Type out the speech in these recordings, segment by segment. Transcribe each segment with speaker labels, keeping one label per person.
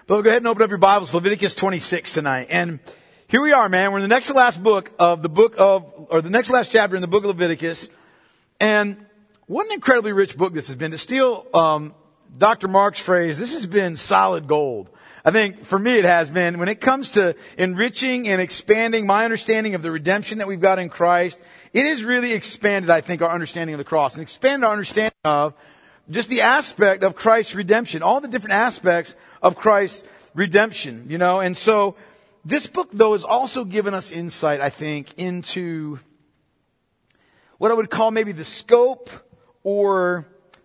Speaker 1: Well, go ahead and open up your Bibles, Leviticus 26 tonight. And here we are, man. We're in the next to last the next to last chapter in the book of Leviticus. And what an incredibly rich book this has been. To steal Dr. Mark's phrase, this has been solid gold. I think for me it has been. When it comes to enriching and expanding my understanding of the redemption that we've got in Christ, it has really expanded, I think, our understanding of the cross and expanded our understanding of just the aspect of Christ's redemption, all the different aspects of Christ's redemption, you know. And so this book, though, has also given us insight, I think, into what I would call maybe the scope or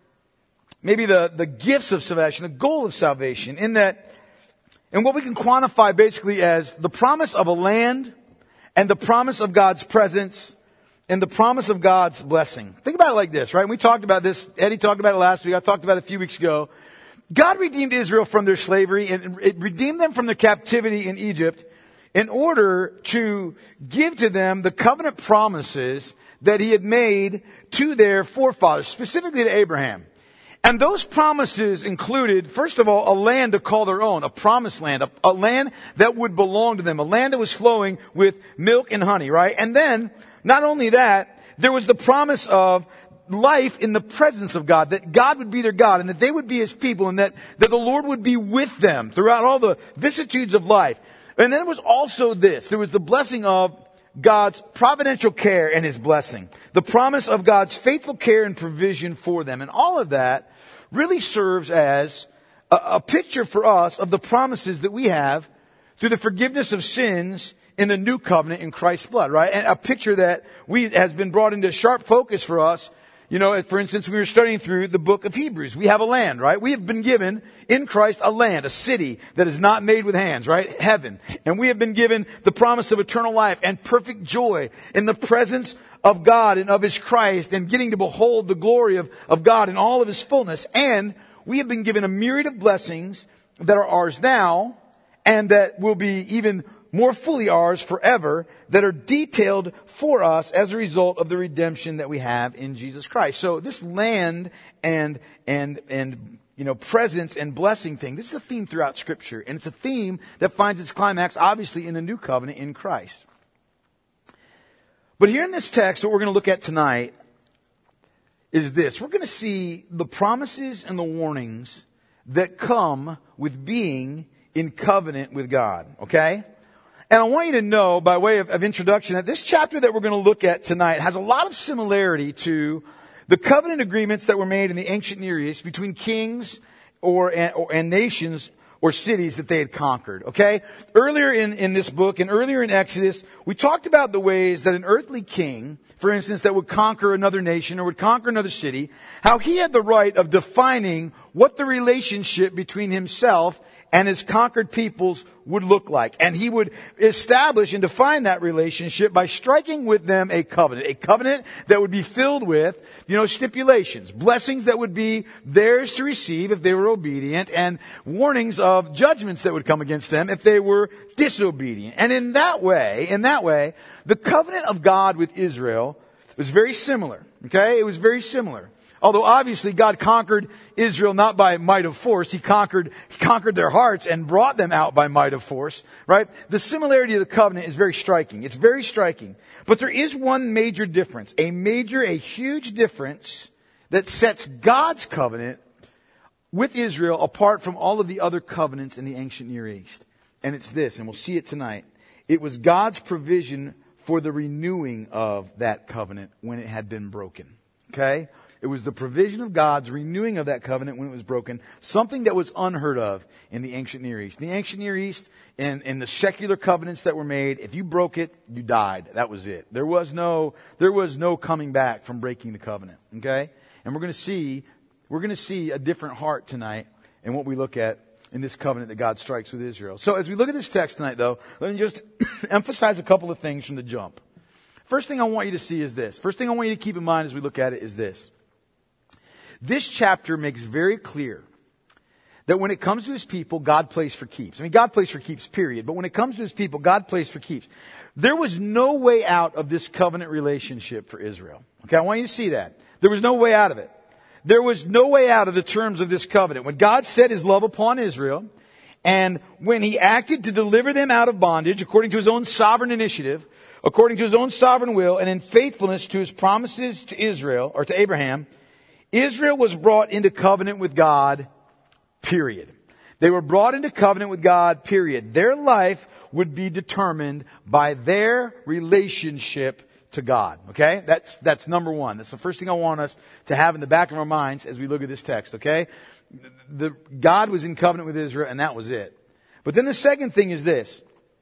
Speaker 1: maybe the gifts of salvation, the goal of salvation, and what we can quantify basically as the promise of a land and the promise of God's presence and the promise of God's blessing. Think about it like this, right? We talked about this. Eddie talked about it last week. I talked about it a few weeks ago. God redeemed Israel from their slavery and it redeemed them from their captivity in Egypt in order to give to them the covenant promises that He had made to their forefathers, specifically to Abraham. And those promises included, first of all, a land to call their own, a promised land, a land that would belong to them, a land that was flowing with milk and honey, right? And then, not only that, there was the promise of life in the presence of God, that God would be their God and that they would be His people and that the Lord would be with them throughout all the vicissitudes of life. And then there was also this. There was the blessing of God's providential care and His blessing. The promise of God's faithful care and provision for them. And all of that really serves as a picture for us of the promises that we have through the forgiveness of sins in the new covenant in Christ's blood, right? And a picture that has been brought into sharp focus for us. You know, for instance, we were studying through the book of Hebrews. We have a land, right? We have been given in Christ a land, a city that is not made with hands, right? Heaven. And we have been given the promise of eternal life and perfect joy in the presence of God and of His Christ and getting to behold the glory of God in all of His fullness. And we have been given a myriad of blessings that are ours now and that will be even more fully ours forever, that are detailed for us as a result of the redemption that we have in Jesus Christ. So this land and presence and blessing thing, this is a theme throughout Scripture, and it's a theme that finds its climax obviously in the new covenant in Christ. But here in this text, what we're going to look at tonight is this. We're going to see the promises and the warnings that come with being in covenant with God, okay? And I want you to know, by way of introduction, that this chapter that we're going to look at tonight has a lot of similarity to the covenant agreements that were made in the ancient Near East between kings and nations or cities that they had conquered. Okay? Earlier in this book and earlier in Exodus, we talked about the ways that an earthly king, for instance, that would conquer another nation or would conquer another city, how he had the right of defining what the relationship between himself and his conquered peoples would look like. And he would establish and define that relationship by striking with them a covenant that would be filled with, stipulations, blessings that would be theirs to receive if they were obedient, and warnings of judgments that would come against them if they were disobedient. And in that way, the covenant of God with Israel was very similar. Okay? It was very similar. Although obviously God conquered Israel not by might of force. He conquered their hearts and brought them out by might of force, right? The similarity of the covenant is very striking. It's very striking. But there is one major difference, a huge difference that sets God's covenant with Israel apart from all of the other covenants in the ancient Near East. And it's this, and we'll see it tonight. It was God's provision for the renewing of that covenant when it had been broken. Okay? It was the provision of God's renewing of that covenant when it was broken, something that was unheard of in the ancient Near East. In the ancient Near East, in the secular covenants that were made, if you broke it, you died. That was it. There was no coming back from breaking the covenant. Okay? And we're going to see a different heart tonight in what we look at in this covenant that God strikes with Israel. So as we look at this text tonight, though, let me just emphasize a couple of things from the jump. First thing I want you to see is this. First thing I want you to keep in mind as we look at it is this. This chapter makes very clear that when it comes to His people, God plays for keeps. I mean, God plays for keeps, period. But when it comes to His people, God plays for keeps. There was no way out of this covenant relationship for Israel. Okay, I want you to see that. There was no way out of it. There was no way out of the terms of this covenant. When God set His love upon Israel And when he acted to deliver them out of bondage, according to his own sovereign initiative, according to his own sovereign will, and in faithfulness to his promises to Israel, or to Abraham, Israel was brought into covenant with God, period. They were brought into covenant with God, period. Their life would be determined by their relationship to God. Okay? That's number one. That's the first thing I want us to have in the back of our minds as we look at this text. Okay? God was in covenant with Israel, and that was it. But then the second thing is this,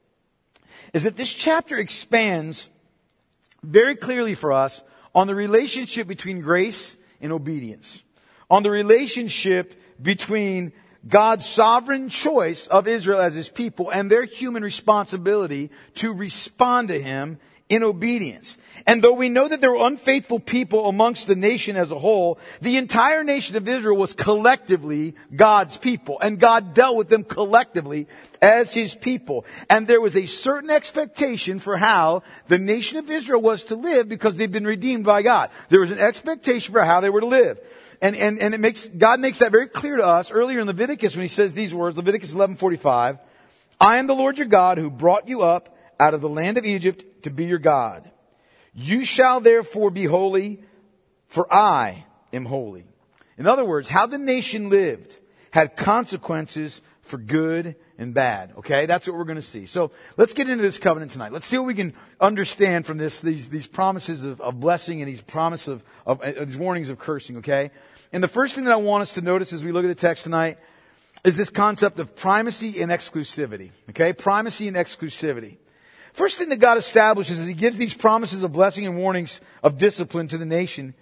Speaker 1: is that this chapter expands very clearly for us on the relationship between grace and obedience. On the relationship between God's sovereign choice of Israel as his people and their human responsibility to respond to him in obedience. And though we know that there were unfaithful people amongst the nation as a whole, the entire nation of Israel was collectively God's people. And God dealt with them collectively as his people. And there was a certain expectation for how the nation of Israel was to live because they'd been redeemed by God. There was an expectation for how they were to live. And God makes that very clear to us earlier in Leviticus when he says these words, Leviticus 11:45, I am the Lord your God who brought you up out of the land of Egypt to be your God. You shall therefore be holy, for I am holy. In other words, how the nation lived had consequences for good and bad. Okay, that's what we're going to see. So let's get into this covenant tonight. Let's see what we can understand from these promises of blessing and these promises of these warnings of cursing. Okay, and the first thing that I want us to notice as we look at the text tonight is this concept of primacy and exclusivity. Okay, primacy and exclusivity. First thing that God establishes as he gives these promises of blessing and warnings of discipline to the nation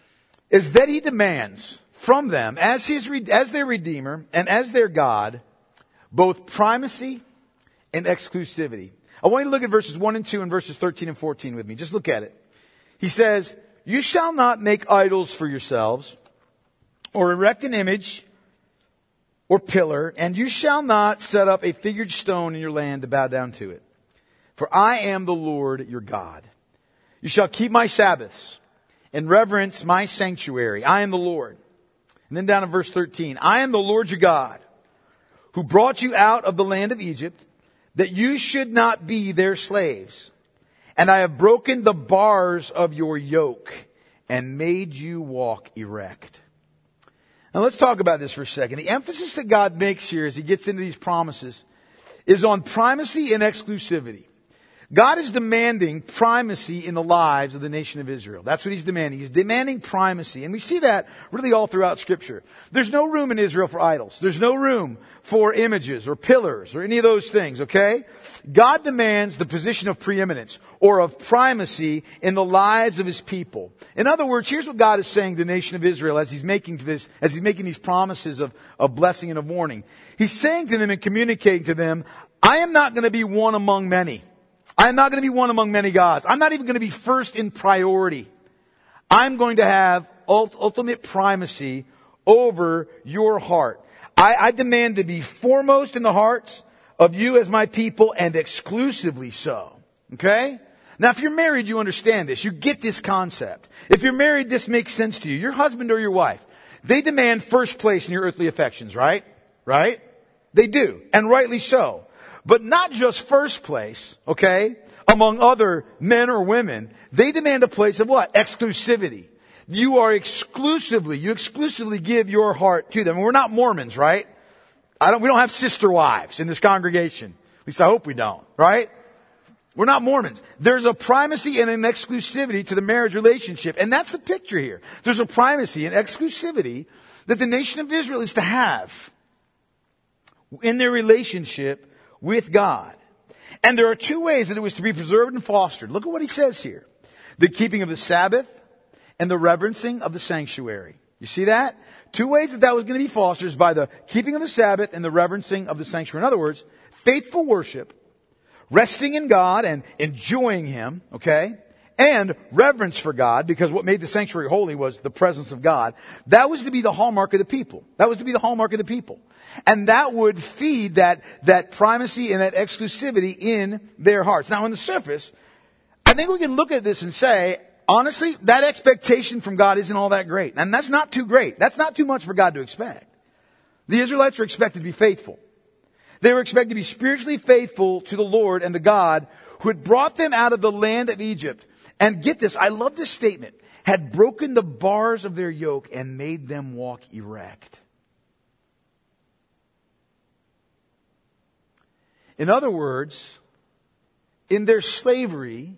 Speaker 1: is that he demands from them as their Redeemer and as their God both primacy and exclusivity. I want you to look at verses 1 and 2 and verses 13 and 14 with me. Just look at it. He says, you shall not make idols for yourselves or erect an image or pillar, and you shall not set up a figured stone in your land to bow down to it. For I am the Lord your God. You shall keep my Sabbaths and reverence my sanctuary. I am the Lord. And then down in verse 13, I am the Lord your God who brought you out of the land of Egypt, that you should not be their slaves. And I have broken the bars of your yoke and made you walk erect. Now let's talk about this for a second. The emphasis that God makes here as he gets into these promises is on primacy and exclusivity. God is demanding primacy in the lives of the nation of Israel. That's what he's demanding. He's demanding primacy. And we see that really all throughout Scripture. There's no room in Israel for idols. There's no room for images or pillars or any of those things, okay? God demands the position of preeminence or of primacy in the lives of his people. In other words, here's what God is saying to the nation of Israel as he's making these promises of blessing and of warning. He's saying to them and communicating to them, I am not going to be one among many. I'm not going to be one among many gods. I'm not even going to be first in priority. I'm going to have ultimate primacy over your heart. I demand to be foremost in the hearts of you as my people and exclusively so. Okay? Now, if you're married, you understand this. You get this concept. If you're married, this makes sense to you. Your husband or your wife, they demand first place in your earthly affections, right? Right? They do. And rightly so. But not just first place, okay, among other men or women. They demand a place of what? Exclusivity. You exclusively give your heart to them. We're not Mormons, right? We don't have sister wives in this congregation. At least I hope we don't, right? We're not Mormons. There's a primacy and an exclusivity to the marriage relationship. And that's the picture here. There's a primacy and exclusivity that the nation of Israel is to have in their relationship with God. And there are two ways that it was to be preserved and fostered. Look at what he says here. The keeping of the Sabbath and the reverencing of the sanctuary. You see that? Two ways that was going to be fostered is by the keeping of the Sabbath and the reverencing of the sanctuary. In other words, faithful worship, resting in God and enjoying him, okay? And reverence for God, because what made the sanctuary holy was the presence of God. That was to be the hallmark of the people. That was to be the hallmark of the people. And that would feed that primacy and that exclusivity in their hearts. Now, on the surface, I think we can look at this and say, honestly, that expectation from God isn't all that great. And that's not too great. That's not too much for God to expect. The Israelites are expected to be faithful. They were expected to be spiritually faithful to the Lord and the God who had brought them out of the land of Egypt. And get this, I love this statement, had broken the bars of their yoke and made them walk erect. In other words, in their slavery,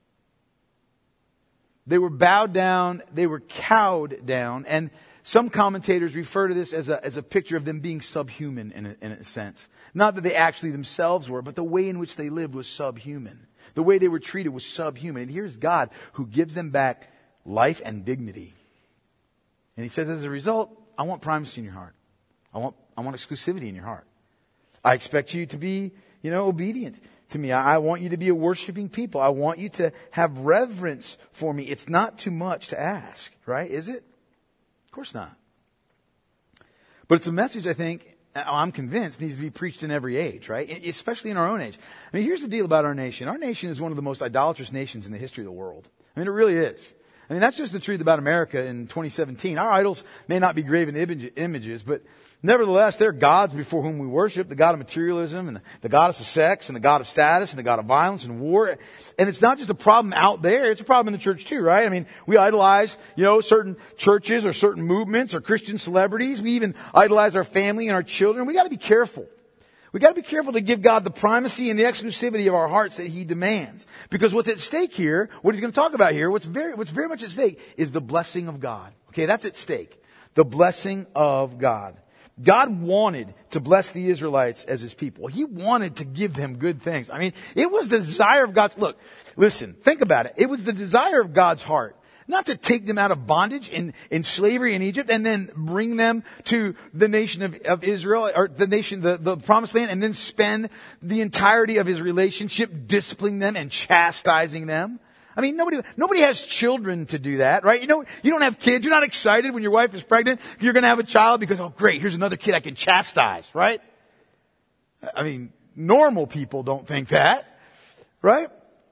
Speaker 1: they were bowed down, they were cowed down, and some commentators refer to this as a picture of them being subhuman in a sense. Not that they actually themselves were, but the way in which they lived was subhuman. The way they were treated was subhuman. And here's God who gives them back life and dignity. And he says, as a result, I want primacy in your heart. I want exclusivity in your heart. I expect you to be, obedient to me. I want you to be a worshiping people. I want you to have reverence for me. It's not too much to ask, right? Is it? Of course not. But it's a message I think, I'm convinced, needs to be preached in every age, right? Especially in our own age. I mean, here's the deal about our nation. Our nation is one of the most idolatrous nations in the history of the world. I mean, it really is. I mean, that's just the truth about America in 2017. Our idols may not be graven images, but nevertheless, they're gods before whom we worship, the god of materialism and the goddess of sex and the god of status and the god of violence and war. And it's not just a problem out there, it's a problem in the church too, right? I mean, we idolize, certain churches or certain movements or Christian celebrities. We even idolize our family and our children. We got to be careful. We got to be careful to give God the primacy and the exclusivity of our hearts that He demands. Because what's at stake here, what He's going to talk about here, what's very much at stake is the blessing of God. Okay, that's at stake. The blessing of God. God wanted to bless the Israelites as His people. He wanted to give them good things. I mean, it was the desire of God's, listen, think about it. It was the desire of God's heart. Not to take them out of bondage in slavery in Egypt and then bring them to the nation of Israel, or the nation, the promised land, and then spend the entirety of His relationship disciplining them and chastising them. I mean, nobody has children to do that, right? You don't have kids. You're not excited when your wife is pregnant. You're going to have a child because, oh great, here's another kid I can chastise, right? I mean, normal people don't think that, right?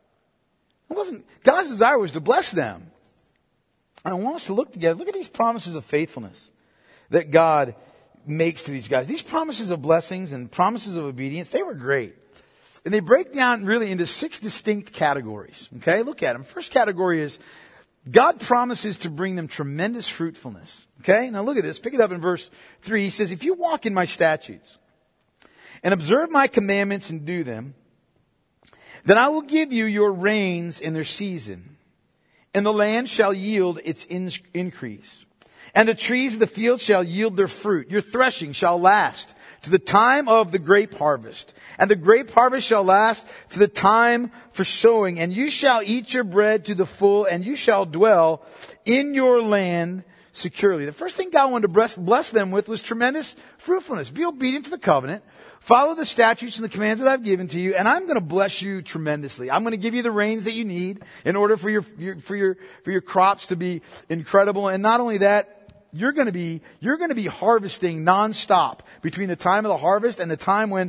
Speaker 1: God's desire was to bless them. I want us to look together. Look at these promises of faithfulness that God makes to these guys. These promises of blessings and promises of obedience, they were great. And they break down really into 6 distinct categories. Okay, look at them. First category is God promises to bring them tremendous fruitfulness. Okay, now look at this. Pick it up in verse 3. He says, if you walk in my statutes and observe my commandments and do them, then I will give you your rains in their season. And the land shall yield its increase. And the trees of the field shall yield their fruit. Your threshing shall last to the time of the grape harvest. And the grape harvest shall last to the time for sowing. And you shall eat your bread to the full, and you shall dwell in your land securely. The first thing God wanted to bless them with was tremendous fruitfulness. Be obedient to the covenant. Follow the statutes and the commands that I've given to you, and I'm going to bless you tremendously. I'm going to give you the rains that you need in order for your crops to be incredible. And not only that, you're going to be harvesting nonstop between the time of the harvest and the time when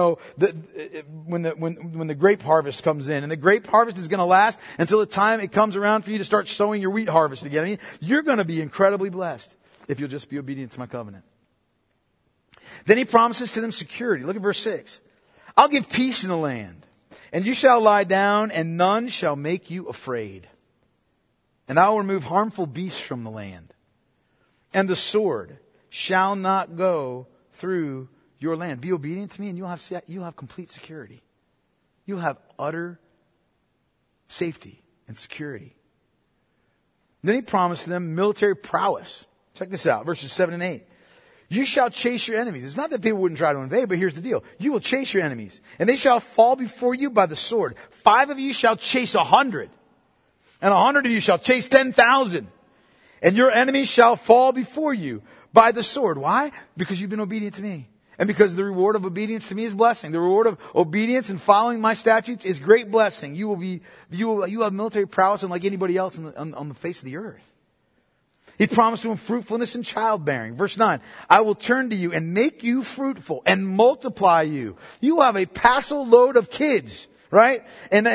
Speaker 1: the grape harvest comes in. And the grape harvest is going to last until the time it comes around for you to start sowing your wheat harvest again. I mean, you're going to be incredibly blessed if you'll just be obedient to my covenant. Then He promises to them security. Look at verse 6. I'll give peace in the land, and you shall lie down, and none shall make you afraid. And I will remove harmful beasts from the land, and the sword shall not go through your land. Be obedient to me, and you'll have complete security. You'll have utter safety and security. Then He promised them military prowess. Check this out, verses 7 and 8. You shall chase your enemies. It's not that people wouldn't try to invade, but here's the deal. You will chase your enemies, and they shall fall before you by the sword. 5 of you shall chase 100, and 100 of you shall chase 10,000. And your enemies shall fall before you by the sword. Why? Because you've been obedient to me. And because the reward of obedience to me is blessing. The reward of obedience and following my statutes is great blessing. You will have military prowess unlike anybody else on the face of the earth. He promised to him fruitfulness and childbearing. Verse 9, I will turn to you and make you fruitful and multiply you. You will have a passel load of kids, right? And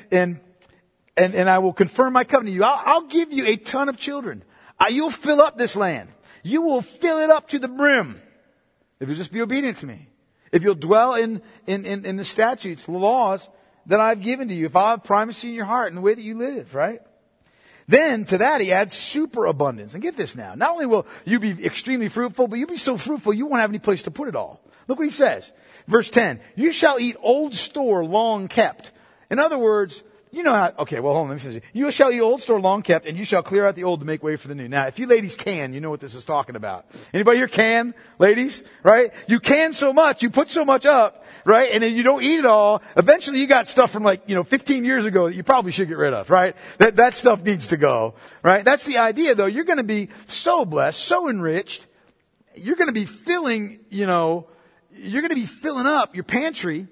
Speaker 1: I will confirm my covenant to you. I'll give you a ton of children. You'll fill up this land. You will fill it up to the brim if you just be obedient to me. If you'll dwell in the statutes, the laws that I've given to you, if I have primacy in your heart in the way that you live, right? Then to that he adds superabundance. And get this now. Not only will you be extremely fruitful, but you'll be so fruitful you won't have any place to put it all. Look what he says. Verse 10. You shall eat old store long kept. In other words, you know how, okay, well, hold on, let me say this. You shall eat old store long kept, and you shall clear out the old to make way for the new. Now, if you ladies can, you know what this is talking about. Anybody here can, ladies? Right? You can so much, you put so much up, right? And then you don't eat it all. Eventually you got stuff from 15 years ago that you probably should get rid of, right? That stuff needs to go, right? That's the idea though. You're gonna be so blessed, so enriched. You're gonna be filling, you're gonna be filling up your pantry.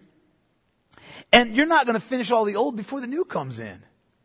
Speaker 1: And you're not going to finish all the old before the new comes in.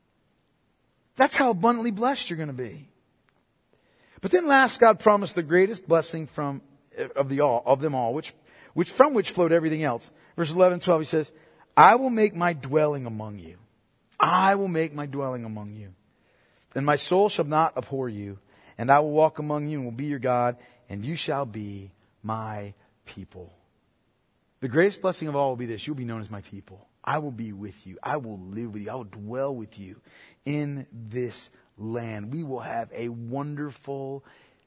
Speaker 1: That's how abundantly blessed you're going to be. But then last, God promised the greatest blessing of them all, which from which flowed everything else. Verses 11 and 12, he says, I will make my dwelling among you. I will make my dwelling among you. And my soul shall not abhor you. And I will walk among you and will be your God. And you shall be my people. The greatest blessing of all will be this. You'll be known as my people. I will be with you. I will live with you. I will dwell with you in this land. We will have a wonderful,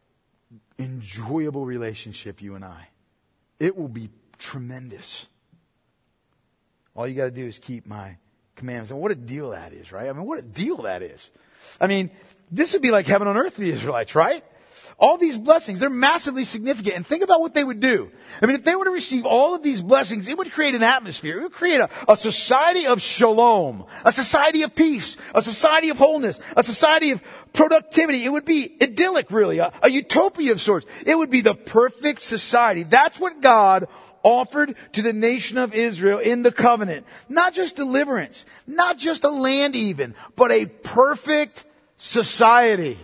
Speaker 1: enjoyable relationship, you and I. It will be tremendous. All you got to do is keep my commandments. And what a deal that is, right? I mean, what a deal that is. I mean, this would be like heaven on earth for the Israelites, right? All these blessings, they're massively significant. And think about what they would do. I mean, if they were to receive all of these blessings, it would create an atmosphere. It would create a society of shalom, a society of peace, a society of wholeness, a society of productivity. It would be idyllic, really, a utopia of sorts. It would be the perfect society. That's what God offered to the nation of Israel in the covenant. Not just deliverance, not just a land even, but a perfect society.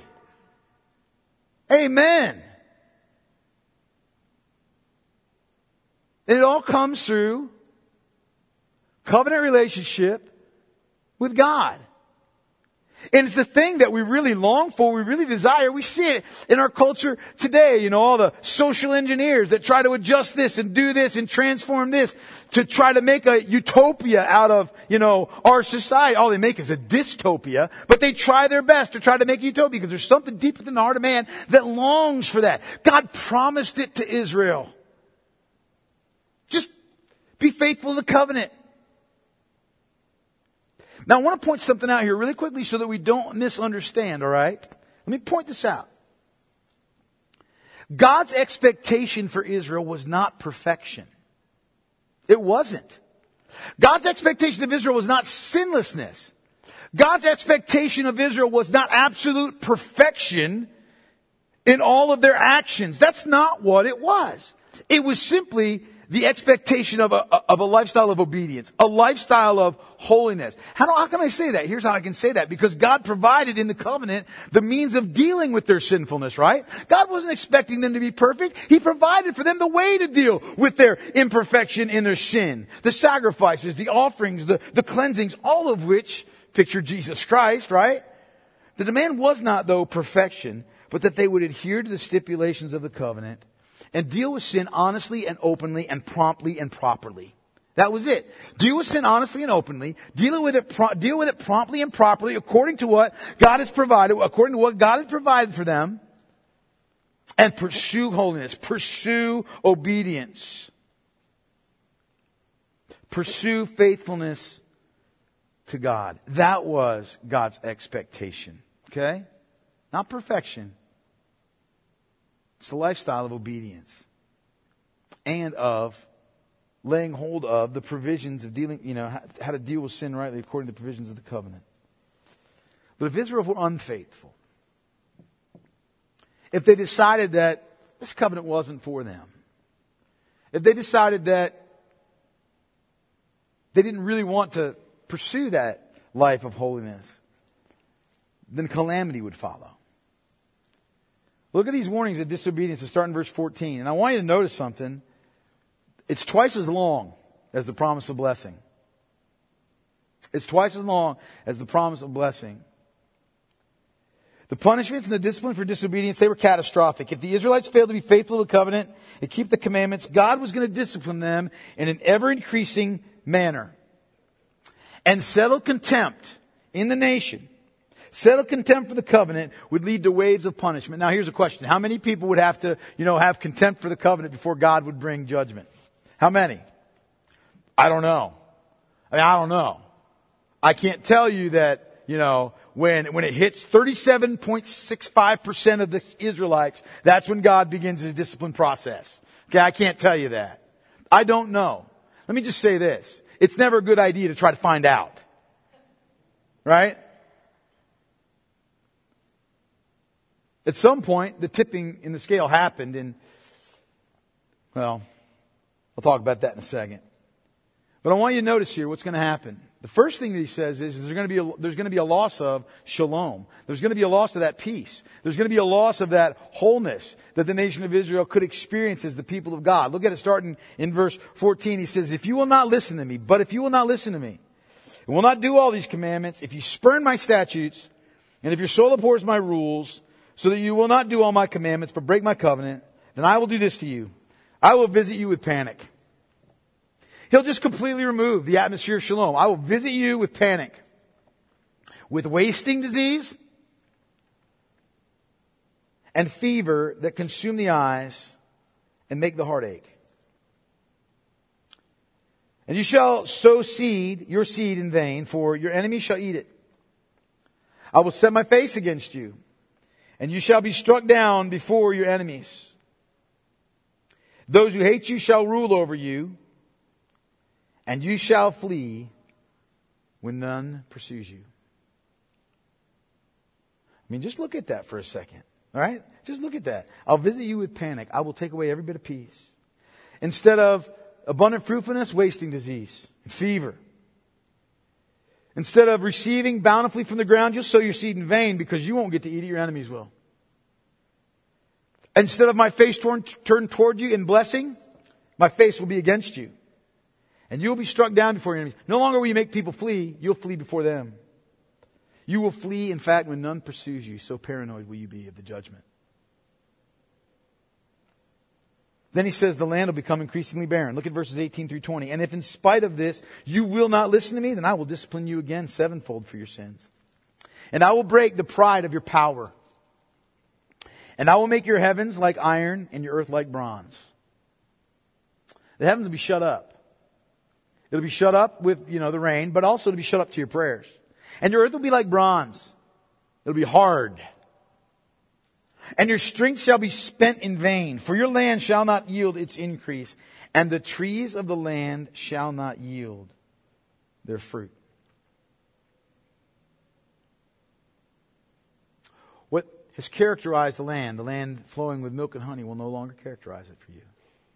Speaker 1: Amen. And it all comes through covenant relationship with God. And it's the thing that we really long for, we really desire. We see it in our culture today. All the social engineers that try to adjust this and do this and transform this to try to make a utopia out of, our society. All they make is a dystopia, but they try their best to try to make a utopia because there's something deep within the heart of man that longs for that. God promised it to Israel. Just be faithful to the covenant. Now I want to point something out here really quickly so that we don't misunderstand, all right? Let me point this out. God's expectation for Israel was not perfection. It wasn't. God's expectation of Israel was not sinlessness. God's expectation of Israel was not absolute perfection in all of their actions. That's not what it was. It was simply the expectation of a lifestyle of obedience, a lifestyle of holiness. How can I say that? Here's how I can say that. Because God provided in the covenant the means of dealing with their sinfulness, right? God wasn't expecting them to be perfect. He provided for them the way to deal with their imperfection in their sin. The sacrifices, the offerings, the cleansings, all of which picture Jesus Christ, right? The demand was not, though, perfection, but that they would adhere to the stipulations of the covenant and deal with sin honestly and openly and promptly and properly. That was it. Deal with sin honestly and openly. Deal with it promptly and properly according to what God has provided, according to what God has provided for them. And pursue holiness. Pursue obedience. Pursue faithfulness to God. That was God's expectation. Okay? Not perfection. It's the lifestyle of obedience and of laying hold of the provisions of dealing, how to deal with sin rightly according to the provisions of the covenant. But if Israel were unfaithful, if they decided that this covenant wasn't for them, if they decided that they didn't really want to pursue that life of holiness, then calamity would follow. Look at these warnings of disobedience that start in verse 14. And I want you to notice something. It's twice as long as the promise of blessing. It's twice as long as the promise of blessing. The punishments and the discipline for disobedience, they were catastrophic. If the Israelites failed to be faithful to the covenant and keep the commandments, God was going to discipline them in an ever-increasing manner. And settled contempt in the nation, settled contempt for the covenant would lead to waves of punishment. Now here's a question. How many people would have to, have contempt for the covenant before God would bring judgment? How many? I don't know. I don't know. I can't tell you that, when it hits 37.65% of the Israelites, that's when God begins his discipline process. Okay, I can't tell you that. I don't know. Let me just say this. It's never a good idea to try to find out. Right? At some point, the tipping in the scale happened, and, I'll talk about that in a second. But I want you to notice here what's going to happen. The first thing that he says is there's going to be a loss of shalom. There's going to be a loss of that peace. There's going to be a loss of that wholeness that the nation of Israel could experience as the people of God. Look at it starting in verse 14. He says, if you will not listen to me, and will not do all these commandments, if you spurn my statutes, and if your soul abhors my rules, so that you will not do all my commandments, but break my covenant, then I will do this to you. I will visit you with panic. He'll just completely remove the atmosphere of shalom. I will visit you with panic, with wasting disease, and fever that consume the eyes and make the heart ache. And you shall sow your seed in vain, for your enemies shall eat it. I will set my face against you, and you shall be struck down before your enemies. Those who hate you shall rule over you, and you shall flee when none pursues you. Just look at that for a second. All right? Just look at that. I'll visit you with panic. I will take away every bit of peace. Instead of abundant fruitfulness, wasting disease, and fever. Instead of receiving bountifully from the ground, you'll sow your seed in vain because you won't get to eat it, your enemies will. Instead of my face turned toward you in blessing, my face will be against you. And you will be struck down before your enemies. No longer will you make people flee, you'll flee before them. You will flee, in fact, when none pursues you. So paranoid will you be of the judgment. Then he says the land will become increasingly barren. Look at verses 18 through 20. And if in spite of this you will not listen to me, then I will discipline you again sevenfold for your sins. And I will break the pride of your power. And I will make your heavens like iron and your earth like bronze. The heavens will be shut up. It'll be shut up with, the rain, but also it'll be shut up to your prayers. And your earth will be like bronze. It'll be hard. And your strength shall be spent in vain, for your land shall not yield its increase, and the trees of the land shall not yield their fruit. What has characterized the land flowing with milk and honey, will no longer characterize it for you.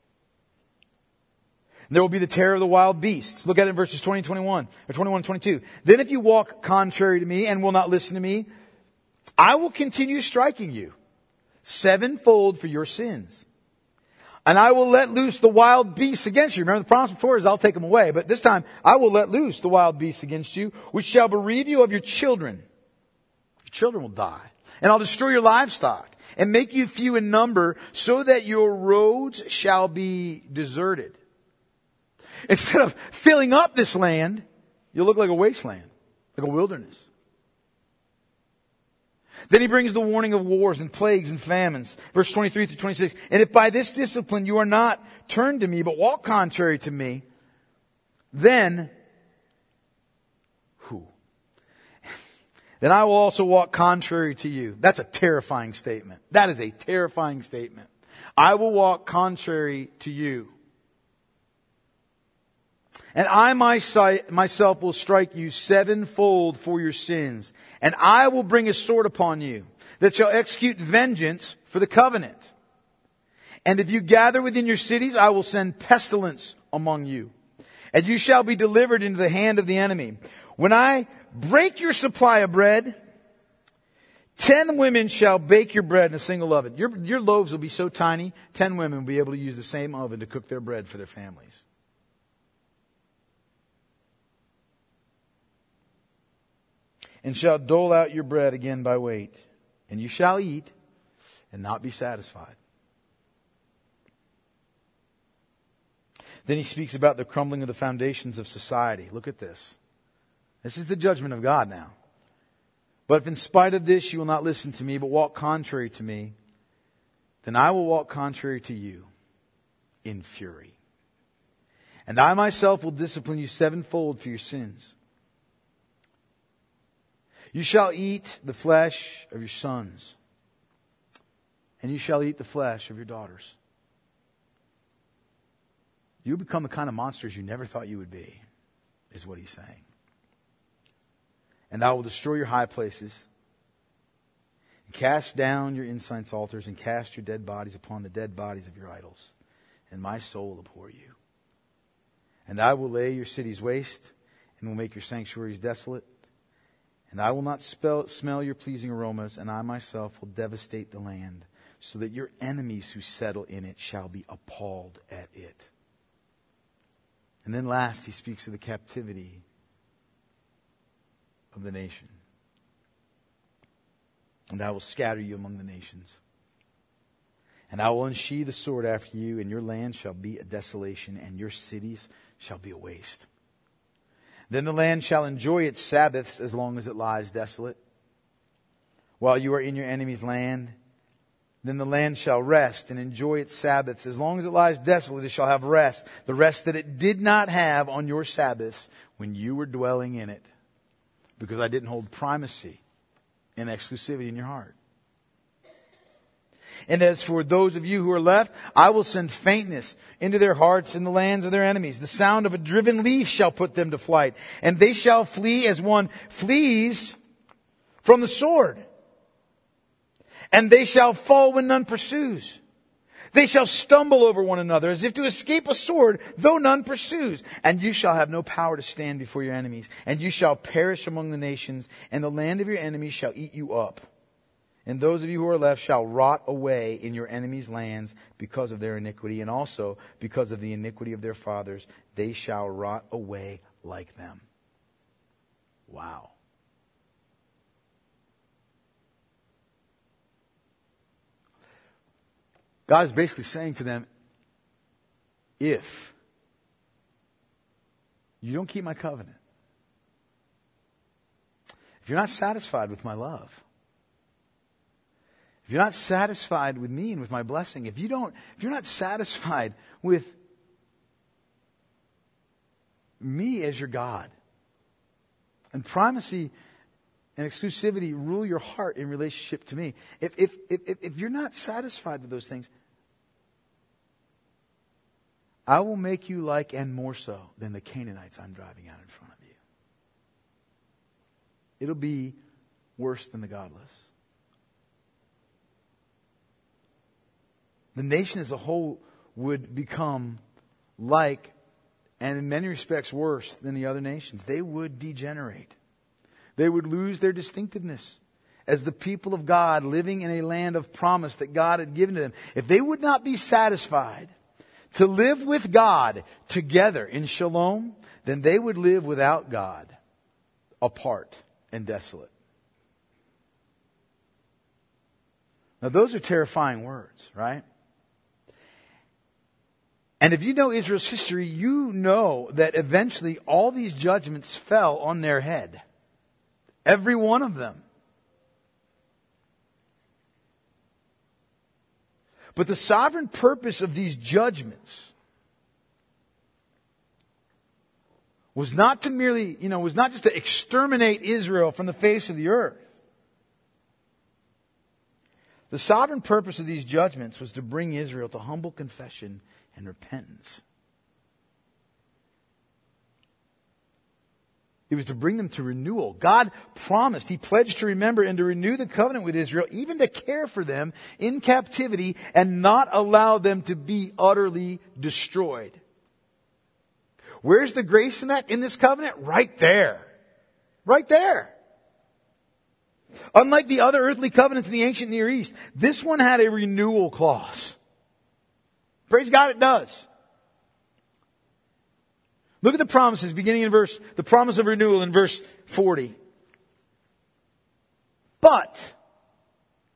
Speaker 1: And there will be the terror of the wild beasts. Look at it in verses 20 and 21, or 21 and 22. Then if you walk contrary to me and will not listen to me, I will continue striking you sevenfold for your sins. And I will let loose the wild beasts against you. Remember, the promise before is I'll take them away. But this time, I will let loose the wild beasts against you, which shall bereave you of your children. Your children will die. And I'll destroy your livestock and make you few in number, so that your roads shall be deserted. Instead of filling up this land, you'll look like a wasteland, like a wilderness. Then he brings the warning of wars and plagues and famines. Verse 23 through 26. And if by this discipline you are not turned to me, but walk contrary to me, then who? Then I will also walk contrary to you. That's a terrifying statement. That is a terrifying statement. I will walk contrary to you. And I myself will strike you sevenfold for your sins. And I will bring a sword upon you that shall execute vengeance for the covenant. And if you gather within your cities, I will send pestilence among you. And you shall be delivered into the hand of the enemy. When I break your supply of bread, 10 women shall bake your bread in a single oven. Your loaves will be so tiny, 10 women will be able to use the same oven to cook their bread for their families. And shall dole out your bread again by weight. and you shall eat and not be satisfied. Then he speaks about the crumbling of the foundations of society. Look at this. This is the judgment of God now. But if in spite of this you will not listen to me, but walk contrary to me, then I will walk contrary to you in fury. And I myself will discipline you sevenfold for your sins. You shall eat the flesh of your sons, and you shall eat the flesh of your daughters. You become the kind of monsters you never thought you would be, is what he's saying. And I will destroy your high places, and cast down your incense altars, and cast your dead bodies upon the dead bodies of your idols. And my soul will abhor you. And I will lay your cities waste, and will make your sanctuaries desolate. And I will not smell your pleasing aromas, and I myself will devastate the land, so that your enemies who settle in it shall be appalled at it. And then last, he speaks of the captivity of the nation. And I will scatter you among the nations. And I will unsheathe the sword after you, and your land shall be a desolation, and your cities shall be a waste. Then the land shall enjoy its Sabbaths as long as it lies desolate. While you are in your enemy's land, then the land shall rest and enjoy its Sabbaths. As long as it lies desolate, it shall have rest. The rest that it did not have on your Sabbaths when you were dwelling in it. Because I didn't hold primacy and exclusivity in your heart. And as for those of you who are left, I will send faintness into their hearts in the lands of their enemies. The sound of a driven leaf shall put them to flight. And they shall flee as one flees from the sword. And they shall fall when none pursues. They shall stumble over one another as if to escape a sword, though none pursues. And you shall have no power to stand before your enemies. And you shall perish among the nations, and the land of your enemies shall eat you up. And those of you who are left shall rot away in your enemies' lands because of their iniquity, and also because of the iniquity of their fathers. They shall rot away like them. Wow. God is basically saying to them, if you don't keep my covenant, if you're not satisfied with my love, if you're not satisfied with me and with my blessing, if you're not satisfied with me as your God, and primacy and exclusivity rule your heart in relationship to me, if you're not satisfied with those things, I will make you like, and more so, than the Canaanites I'm driving out in front of you. It'll be worse than the godless. The nation as a whole would become like, and in many respects worse than the other nations. They would degenerate. They would lose their distinctiveness as the people of God living in a land of promise that God had given to them. If they would not be satisfied to live with God together in shalom, then they would live without God, apart and desolate. Now those are terrifying words, right? And if you know Israel's history, you know that eventually all these judgments fell on their head. Every one of them. But the sovereign purpose of these judgments was not to merely, was not just to exterminate Israel from the face of the earth. The sovereign purpose of these judgments was to bring Israel to humble confession and repentance. It was to bring them to renewal. God promised, He pledged to remember and to renew the covenant with Israel, even to care for them in captivity and not allow them to be utterly destroyed. Where's the grace in this covenant? Right there. Right there. Unlike the other earthly covenants in the ancient Near East, this one had a renewal clause. Praise God, it does. Look at the promises beginning in the promise of renewal in verse 40. But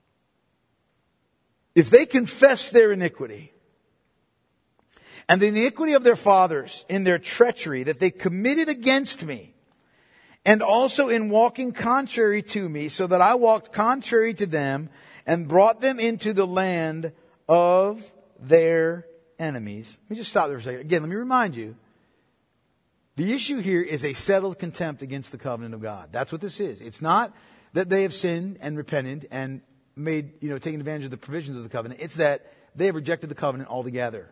Speaker 1: if they confess their iniquity and the iniquity of their fathers in their treachery that they committed against me, and also in walking contrary to me, so that I walked contrary to them and brought them into the land of their enemies. Let me just stop there for a second. Again, let me remind you, the issue here is a settled contempt against the covenant of God. That's what this is. It's not that they have sinned and repented and made, taken advantage of the provisions of the covenant. It's that they have rejected the covenant altogether.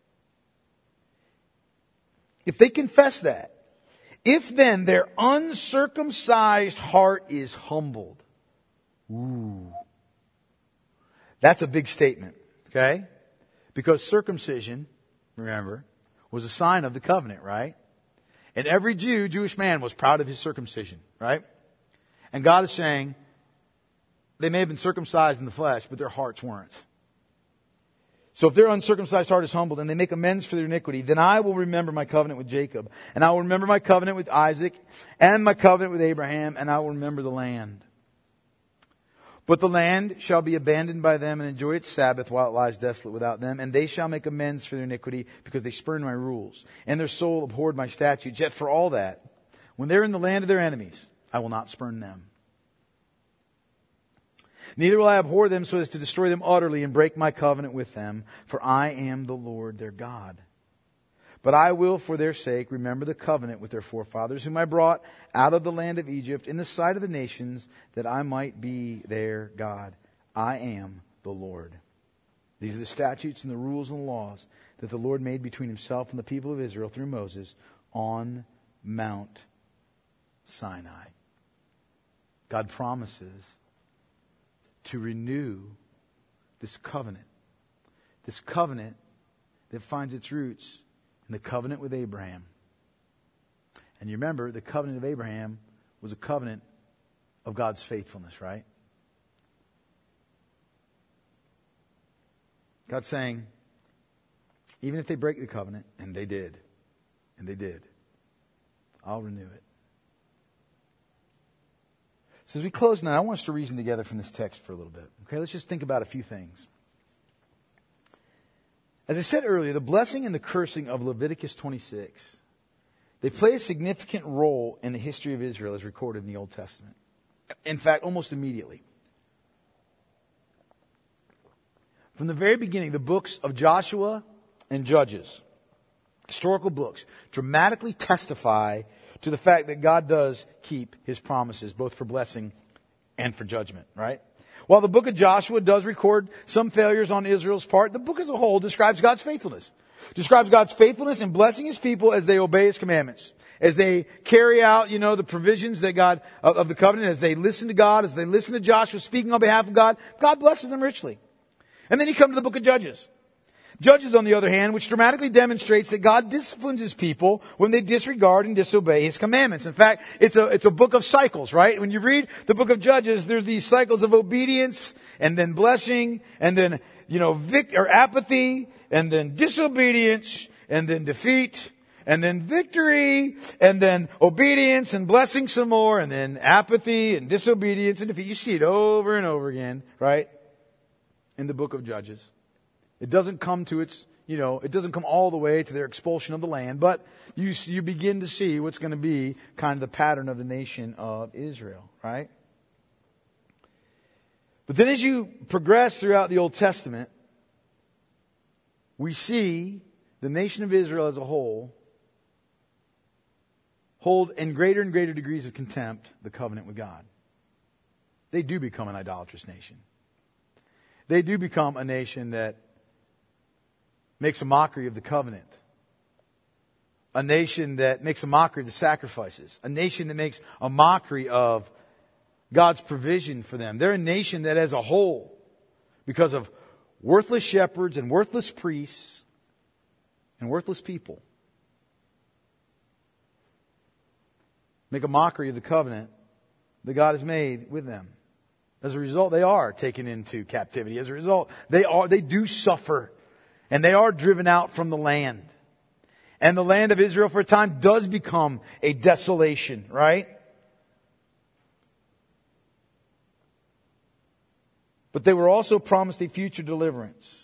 Speaker 1: If they confess that, if then their uncircumcised heart is humbled, that's a big statement, okay? Because circumcision, remember, was a sign of the covenant, right? And every Jewish man was proud of his circumcision, right? And God is saying, they may have been circumcised in the flesh, but their hearts weren't. So if their uncircumcised heart is humbled and they make amends for their iniquity, then I will remember my covenant with Jacob, and I will remember my covenant with Isaac, and my covenant with Abraham, and I will remember the land. But the land shall be abandoned by them and enjoy its Sabbath while it lies desolate without them, and they shall make amends for their iniquity because they spurned my rules, and their soul abhorred my statutes. Yet for all that, when they're in the land of their enemies, I will not spurn them. Neither will I abhor them so as to destroy them utterly and break my covenant with them, for I am the Lord their God. But I will, for their sake, remember the covenant with their forefathers, whom I brought out of the land of Egypt in the sight of the nations, that I might be their God. I am the Lord. These are the statutes and the rules and the laws that the Lord made between himself and the people of Israel through Moses on Mount Sinai. God promises to renew this covenant that finds its roots in the covenant with Abraham. And you remember, the covenant of Abraham was a covenant of God's faithfulness, right? God's saying, even if they break the covenant, and they did, I'll renew it. So as we close now, I want us to reason together from this text for a little bit. Okay, let's just think about a few things. As I said earlier, the blessing and the cursing of Leviticus 26, they play a significant role in the history of Israel as recorded in the Old Testament. In fact, almost immediately. From the very beginning, the books of Joshua and Judges, historical books, dramatically testify to the fact that God does keep his promises, both for blessing and for judgment, right? While the book of Joshua does record some failures on Israel's part, the book as a whole describes God's faithfulness. Describes God's faithfulness in blessing his people as they obey his commandments. As they carry out, the provisions that God, of the covenant, as they listen to God, as they listen to Joshua speaking on behalf of God, God blesses them richly. And then you come to the book of Judges. Judges, on the other hand, which dramatically demonstrates that God disciplines his people when they disregard and disobey his commandments. In fact, it's a book of cycles, right? When you read the book of Judges, there's these cycles of obedience and then blessing and then, apathy and then disobedience and then defeat and then victory and then obedience and blessing some more and then apathy and disobedience and defeat. You see it over and over again, right? In the book of Judges. It doesn't come to it doesn't come all the way to their expulsion of the land, but you begin to see what's going to be kind of the pattern of the nation of Israel, right? But then as you progress throughout the Old Testament, we see the nation of Israel as a whole hold in greater and greater degrees of contempt the covenant with God. They do become an idolatrous nation. They do become a nation that makes a mockery of the covenant. A nation that makes a mockery of the sacrifices. A nation that makes a mockery of God's provision for them. They're a nation that as a whole, because of worthless shepherds and worthless priests and worthless people, make a mockery of the covenant that God has made with them. As a result, they are taken into captivity. As a result, they do suffer. And they are driven out from the land. And the land of Israel for a time does become a desolation, right? but they were also promised a future deliverance.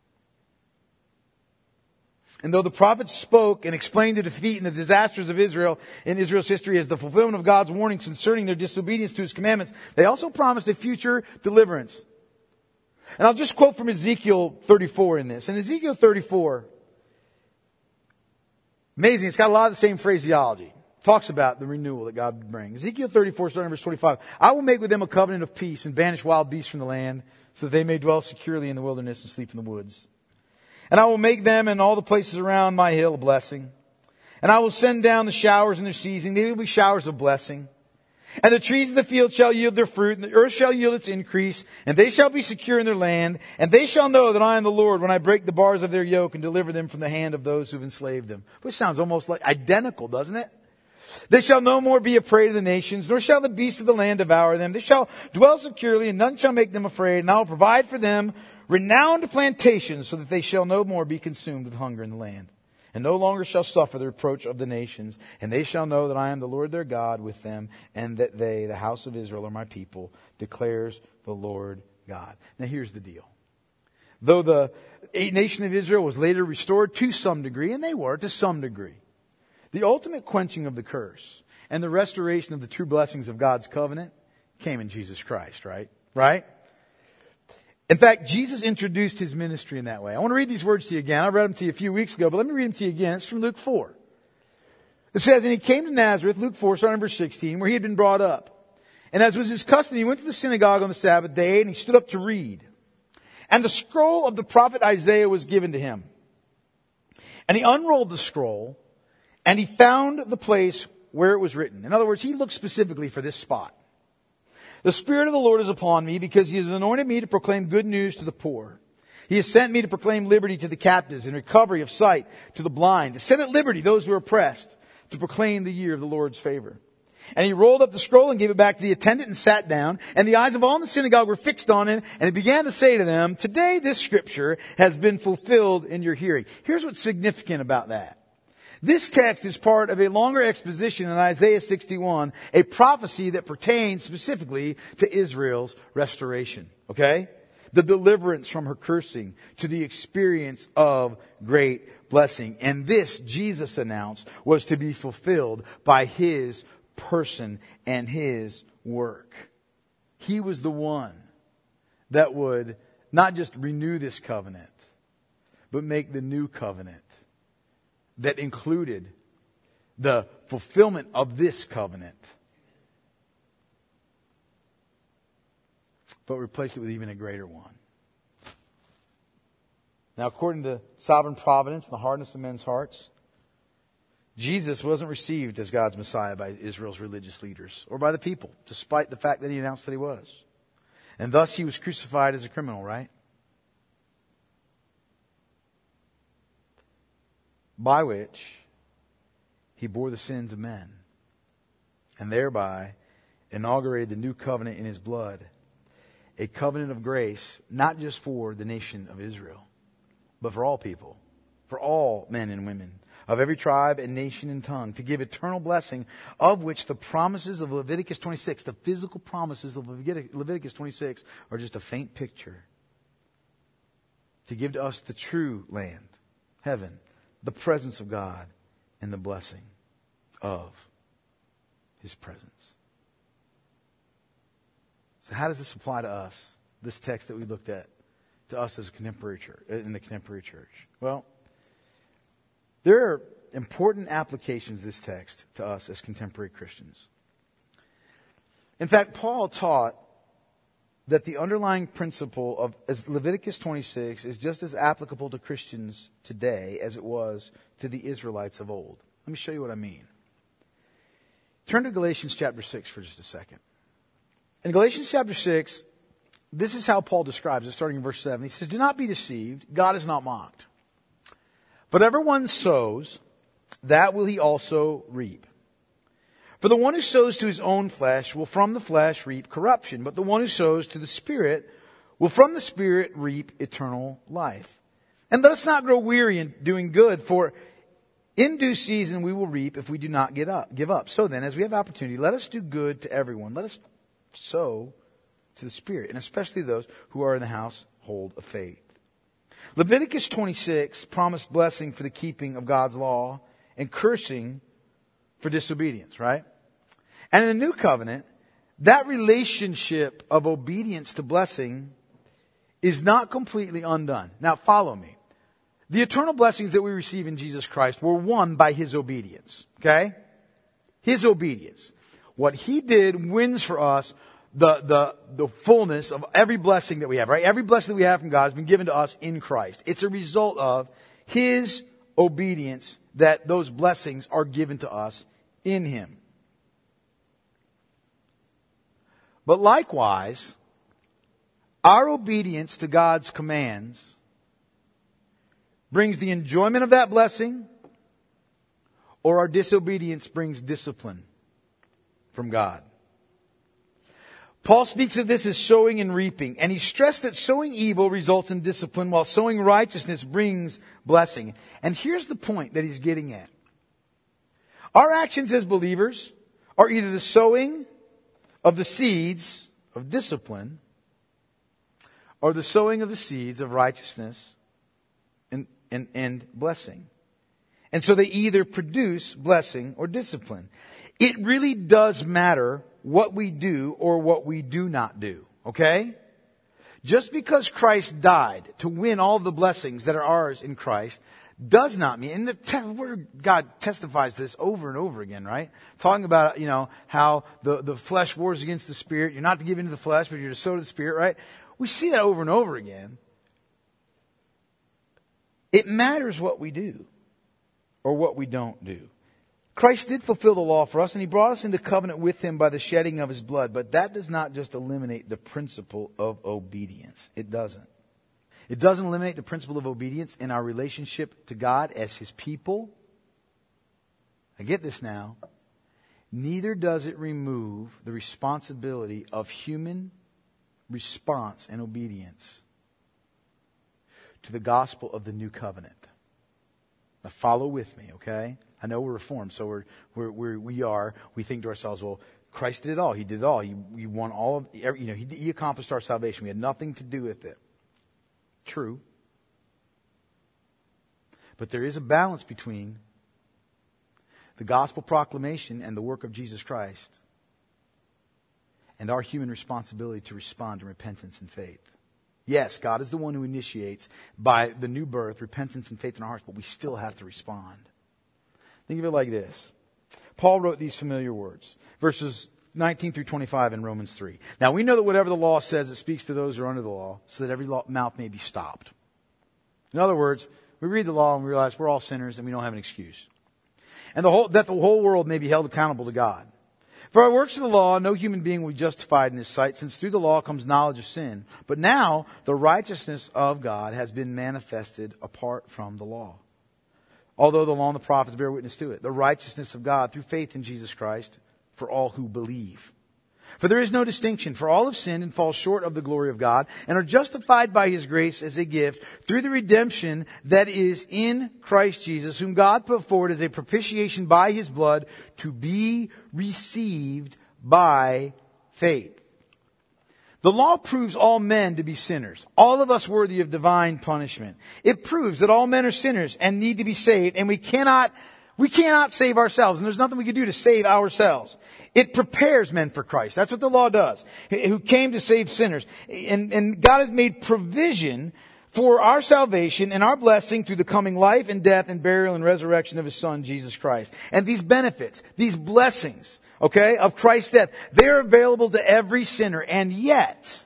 Speaker 1: And though the prophets spoke and explained the defeat and the disasters of Israel in Israel's history as the fulfillment of God's warnings concerning their disobedience to His commandments, they also promised a future deliverance. And I'll just quote from Ezekiel 34 in this. In Ezekiel 34, amazing, it's got a lot of the same phraseology. Talks about the renewal that God would bring. Ezekiel 34, starting in verse 25. I will make with them a covenant of peace and banish wild beasts from the land, so that they may dwell securely in the wilderness and sleep in the woods. And I will make them and all the places around my hill a blessing. And I will send down the showers in their season. They will be showers of blessing. And the trees of the field shall yield their fruit, and the earth shall yield its increase, and they shall be secure in their land. And they shall know that I am the Lord when I break the bars of their yoke and deliver them from the hand of those who have enslaved them. Which sounds almost like identical, doesn't it? They shall no more be a prey to the nations, nor shall the beasts of the land devour them. They shall dwell securely, and none shall make them afraid. And I will provide for them renowned plantations, so that they shall no more be consumed with hunger in the land, and no longer shall suffer the reproach of the nations. And they shall know that I am the Lord their God with them, and that they, the house of Israel, are my people, declares the Lord God. Now here's the deal. Though the nation of Israel was later restored to some degree, and they were to some degree, the ultimate quenching of the curse and the restoration of the true blessings of God's covenant came in Jesus Christ, right? Right? In fact, Jesus introduced His ministry in that way. I want to read these words to you again. I read them to you a few weeks ago, but let me read them to you again. It's from Luke 4. It says, and He came to Nazareth, Luke 4, starting in verse 16, where He had been brought up. And as was His custom, He went to the synagogue on the Sabbath day, and He stood up to read. And the scroll of the prophet Isaiah was given to Him. And He unrolled the scroll, and He found the place where it was written. In other words, He looked specifically for this spot. The Spirit of the Lord is upon me, because He has anointed me to proclaim good news to the poor. He has sent me to proclaim liberty to the captives and recovery of sight to the blind, to set at liberty those who are oppressed, to proclaim the year of the Lord's favor. And He rolled up the scroll and gave it back to the attendant and sat down. And the eyes of all in the synagogue were fixed on Him. And He began to say to them, today this scripture has been fulfilled in your hearing. Here's what's significant about that. This text is part of a longer exposition in Isaiah 61, a prophecy that pertains specifically to Israel's restoration. Okay? The deliverance from her cursing to the experience of great blessing. And this, Jesus announced, was to be fulfilled by His person and His work. He was the one that would not just renew this covenant, but make the new covenant that included the fulfillment of this covenant, but replaced it with even a greater one. Now, according to sovereign providence and the hardness of men's hearts, Jesus wasn't received as God's Messiah by Israel's religious leaders or by the people, despite the fact that He announced that He was. And thus He was crucified as a criminal, right? By which He bore the sins of men, and thereby inaugurated the new covenant in His blood, a covenant of grace, not just for the nation of Israel, but for all people, for all men and women, of every tribe and nation and tongue, to give eternal blessing, of which the promises of Leviticus 26, the physical promises of Leviticus 26, are just a faint picture. To give to us the true land, heaven, the presence of God, and the blessing of His presence. So how does this apply to us, this text that we looked at, to us as a contemporary church, in the contemporary church? Well, there are important applications of this text to us as contemporary Christians. In fact, Paul taught that the underlying principle of as Leviticus 26 is just as applicable to Christians today as it was to the Israelites of old. Let me show you what I mean. Turn to Galatians chapter 6 for just a second. In Galatians chapter 6, this is how Paul describes it, starting in verse 7. He says, do not be deceived. God is not mocked. Whatever one sows, that will he also reap. For the one who sows to his own flesh will from the flesh reap corruption, but the one who sows to the Spirit will from the Spirit reap eternal life. And let us not grow weary in doing good, for in due season we will reap if we do not give up. So then, as we have opportunity, let us do good to everyone. Let us sow to the Spirit, and especially those who are in the household of faith. Leviticus 26 promised blessing for the keeping of God's law and cursing for disobedience, right? And in the new covenant, that relationship of obedience to blessing is not completely undone. Now follow me. The eternal blessings that we receive in Jesus Christ were won by His obedience. Okay? His obedience. What He did wins for us the fullness of every blessing that we have, right? Every blessing that we have from God has been given to us in Christ. It's a result of His obedience that those blessings are given to us in Him. But likewise, our obedience to God's commands brings the enjoyment of that blessing, or our disobedience brings discipline from God. Paul speaks of this as sowing and reaping, and he stressed that sowing evil results in discipline, while sowing righteousness brings blessing. And here's the point that he's getting at. Our actions as believers are either the sowing of the seeds of discipline, or the sowing of the seeds of righteousness and blessing. And so they either produce blessing or discipline. It really does matter what we do or what we do not do. Okay? Just because Christ died to win all of the blessings that are ours in Christ does not mean, and the Word of God testifies this over and over again, right? Talking about, how the flesh wars against the Spirit. You're not to give into the flesh, but you're to sow to the Spirit, right? We see that over and over again. It matters what we do or what we don't do. Christ did fulfill the law for us, and He brought us into covenant with Him by the shedding of His blood. But that does not just eliminate the principle of obedience. It doesn't. It doesn't eliminate the principle of obedience in our relationship to God as His people. I get this now. Neither does it remove the responsibility of human response and obedience to the gospel of the new covenant. Now follow with me, okay? I know we're Reformed, so we think to ourselves, well, Christ did it all. He did it all. He won all of, He accomplished our salvation. We had nothing to do with it. True. But there is a balance between the gospel proclamation and the work of Jesus Christ and our human responsibility to respond in repentance and faith. Yes, God is the one who initiates by the new birth, repentance and faith in our hearts, but we still have to respond. Think of it like this. Paul wrote these familiar words, verses 19 through 25 in Romans 3. Now we know that whatever the law says, it speaks to those who are under the law, so that every mouth may be stopped. In other words, we read the law and we realize we're all sinners and we don't have an excuse. And that the whole world may be held accountable to God. For our works of the law, no human being will be justified in His sight, since through the law comes knowledge of sin. But now the righteousness of God has been manifested apart from the law. Although the law and the prophets bear witness to it. The righteousness of God through faith in Jesus Christ for all who believe. For there is no distinction, for all have sinned and fall short of the glory of God, and are justified by His grace as a gift through the redemption that is in Christ Jesus, whom God put forward as a propitiation by His blood to be received by faith. The law proves all men to be sinners, all of us worthy of divine punishment. It proves that all men are sinners and need to be saved, and we cannot save ourselves, and there's nothing we can do to save ourselves. It prepares men for Christ. That's what the law does. Who came to save sinners. And God has made provision for our salvation and our blessing through the coming life and death and burial and resurrection of His Son, Jesus Christ. And these benefits, these blessings, of Christ's death, they're available to every sinner. And yet,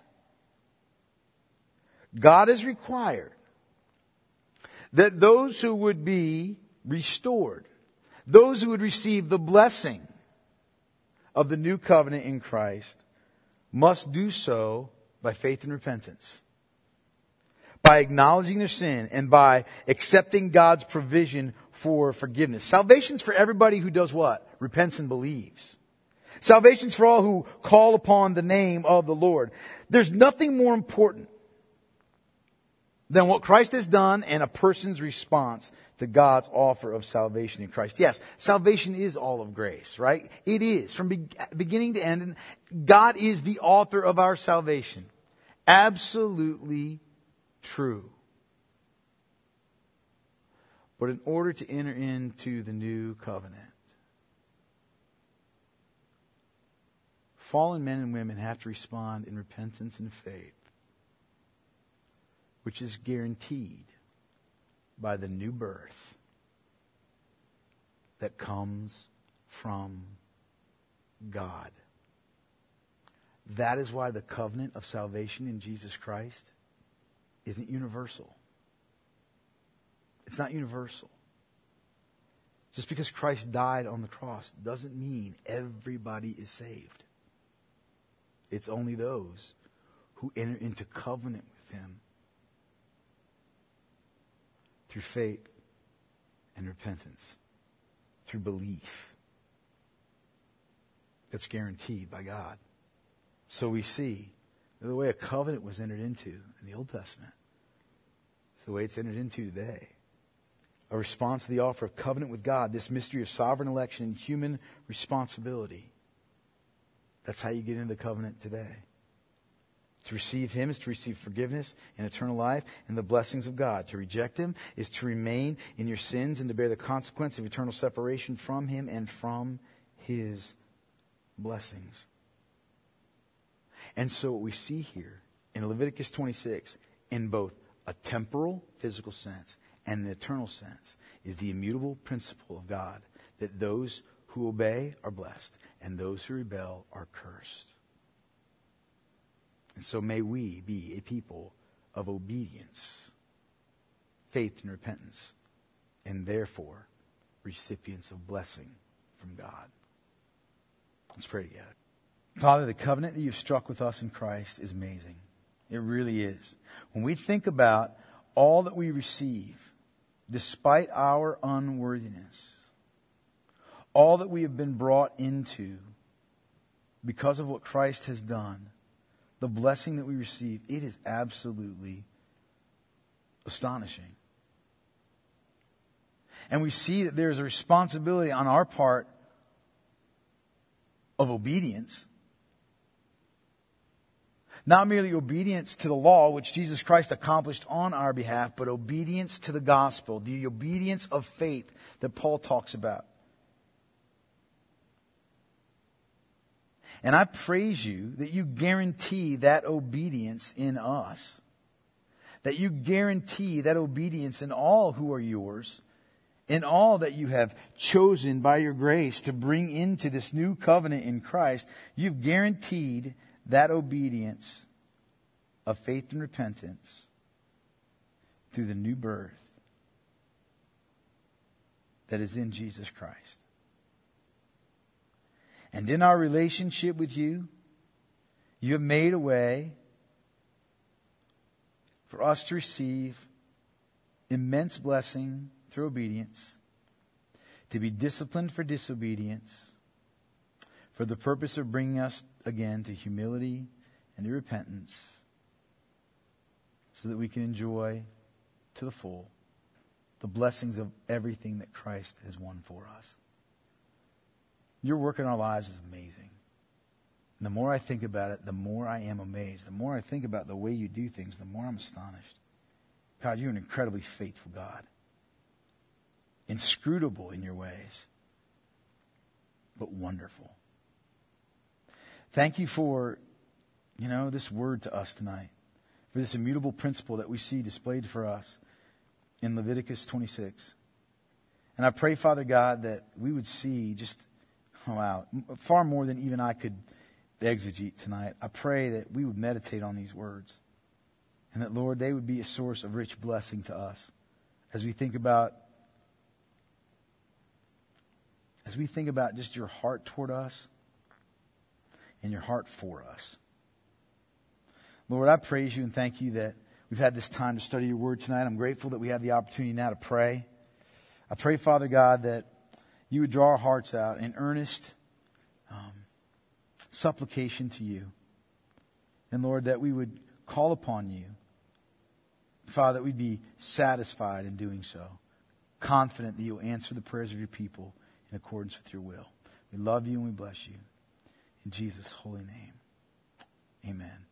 Speaker 1: God has required that those who would be restored, those who would receive the blessing of the new covenant in Christ, must do so by faith and repentance. By acknowledging their sin and by accepting God's provision for forgiveness. Salvation's for everybody who does what? Repents and believes. Salvation's for all who call upon the name of the Lord. There's nothing more important than what Christ has done and a person's response to God's offer of salvation in Christ. Yes, salvation is all of grace, right? It is, from beginning to end. And God is the author of our salvation. Absolutely true. But in order to enter into the new covenant, fallen men and women have to respond in repentance and faith, which is guaranteed by the new birth that comes from God. That is why the covenant of salvation in Jesus Christ isn't universal. It's not universal. Just because Christ died on the cross doesn't mean everybody is saved. It's only those who enter into covenant with Him through faith and repentance, through belief. That's guaranteed by God. So we see the way a covenant was entered into in the Old Testament is the way it's entered into today. A response to the offer of covenant with God, this mystery of sovereign election and human responsibility. That's how you get into the covenant today. To receive Him is to receive forgiveness and eternal life and the blessings of God. To reject Him is to remain in your sins and to bear the consequence of eternal separation from Him and from His blessings. And so what we see here in Leviticus 26, in both a temporal, physical sense and an eternal sense, is the immutable principle of God that those who obey are blessed and those who rebel are cursed. And so may we be a people of obedience, faith and repentance, and therefore recipients of blessing from God. Let's pray together. Father, the covenant that you've struck with us in Christ is amazing. It really is. When we think about all that we receive, despite our unworthiness, all that we have been brought into because of what Christ has done, the blessing that we receive, it is absolutely astonishing. And we see that there is a responsibility on our part of obedience. Not merely obedience to the law, which Jesus Christ accomplished on our behalf, but obedience to the gospel, the obedience of faith that Paul talks about. And I praise you that you guarantee that obedience in us. That you guarantee that obedience in all who are yours, in all that you have chosen by your grace to bring into this new covenant in Christ. You've guaranteed that obedience of faith and repentance through the new birth that is in Jesus Christ. And in our relationship with you, you have made a way for us to receive immense blessing through obedience, to be disciplined for disobedience, for the purpose of bringing us again to humility and to repentance, so that we can enjoy to the full the blessings of everything that Christ has won for us. Your work in our lives is amazing. And the more I think about it, the more I am amazed. The more I think about the way you do things, the more I'm astonished. God, you're an incredibly faithful God. Inscrutable in your ways, but wonderful. Thank you for, this word to us tonight. For this immutable principle that we see displayed for us in Leviticus 26. And I pray, Father God, that we would see far more than even I could exegete tonight. I pray that we would meditate on these words. And that, Lord, they would be a source of rich blessing to us as we think about just your heart toward us and your heart for us. Lord, I praise you and thank you that we've had this time to study your word tonight. I'm grateful that we have the opportunity now to pray. I pray, Father God, that you would draw our hearts out in earnest supplication to you. And Lord, that we would call upon you Father, that we'd be satisfied in doing so, confident that you'll answer the prayers of your people in accordance with your will. We love you and we bless you. In Jesus' holy name, amen.